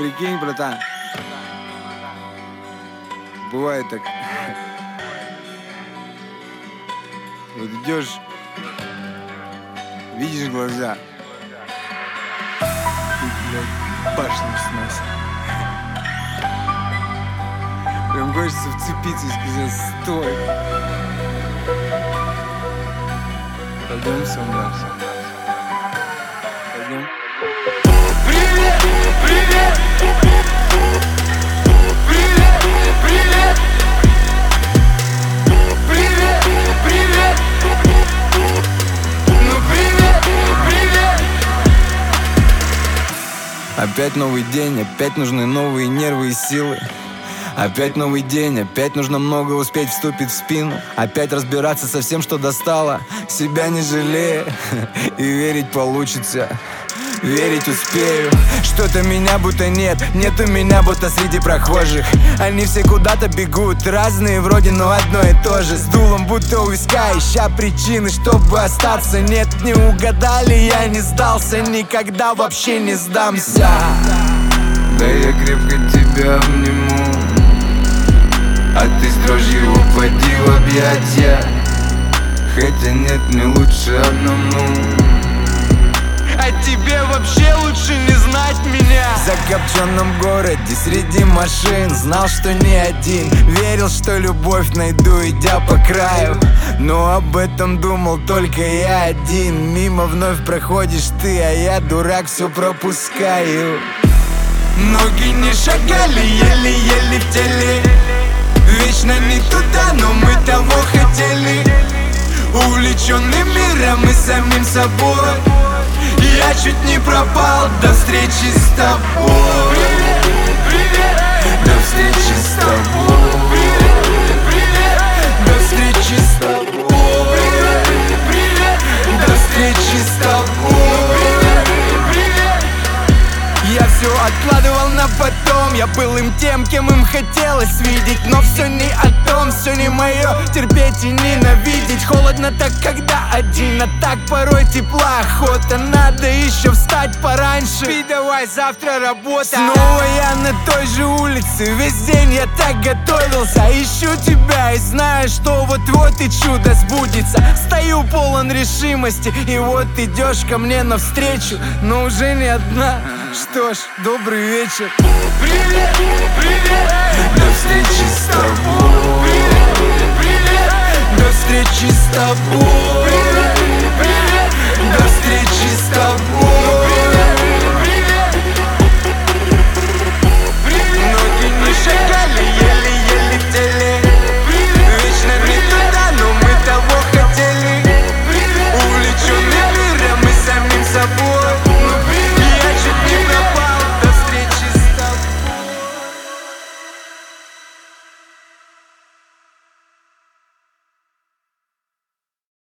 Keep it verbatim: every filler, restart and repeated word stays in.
Прикинь, братан, бывает так. Вот идешь, видишь глаза, и, блядь, башню сносит. Прям хочется вцепиться и сказать: стой. Пойдем со мной. Пойдем. Привет, привет, привет, привет, привет, привет, ну привет, привет. Опять новый день, опять нужны новые нервы и силы. Опять новый день, опять нужно много успеть вступить в спину. Опять разбираться со всем, что достало, себя не жалея. И верить получится, верить успею. Что-то меня будто нет, нету меня будто среди прохожих. Они все куда-то бегут, разные вроде, но одно и то же. С дулом будто у виска, ища причины, чтобы остаться. Нет, не угадали, я не сдался, никогда вообще не сдамся. Да я крепко тебя обниму, а ты с дрожью упади в объятия. Хотя нет, мне лучше одному. А тебе вообще лучше не знать меня. В закопченном городе среди машин знал, что не один. Верил, что любовь найду, идя по краю. Но об этом думал только я один. Мимо вновь проходишь ты, а я, дурак, все пропускаю. Ноги не шагали, еле-еле в теле. Вечно не туда, но мы того хотели. Увлеченный миром и самим собой, я чуть не пропал до встречи с тобой. Привет, привет, до встречи с тобой. Привет, привет, до встречи с тобой. Привет, привет, до встречи с тобой. Я все откладывал на потом. Я был им тем, кем им хотелось видеть. Но все не о том, все не мое. Терпеть и ненавидеть. Холодно так, когда один, а так порой тепла охота. Надо еще встать пораньше. Пей давай, завтра работа. Снова я на той же улице. Весь день я так готовился. Ищу тебя и знаю, что вот-вот и чудо сбудется. Стою полон решимости, и вот идешь ко мне навстречу. Но уже не одна. Что ж, добрый вечер. Привет, привет, до встречи с тобой. Привет, привет, до встречи с тобой. Привет.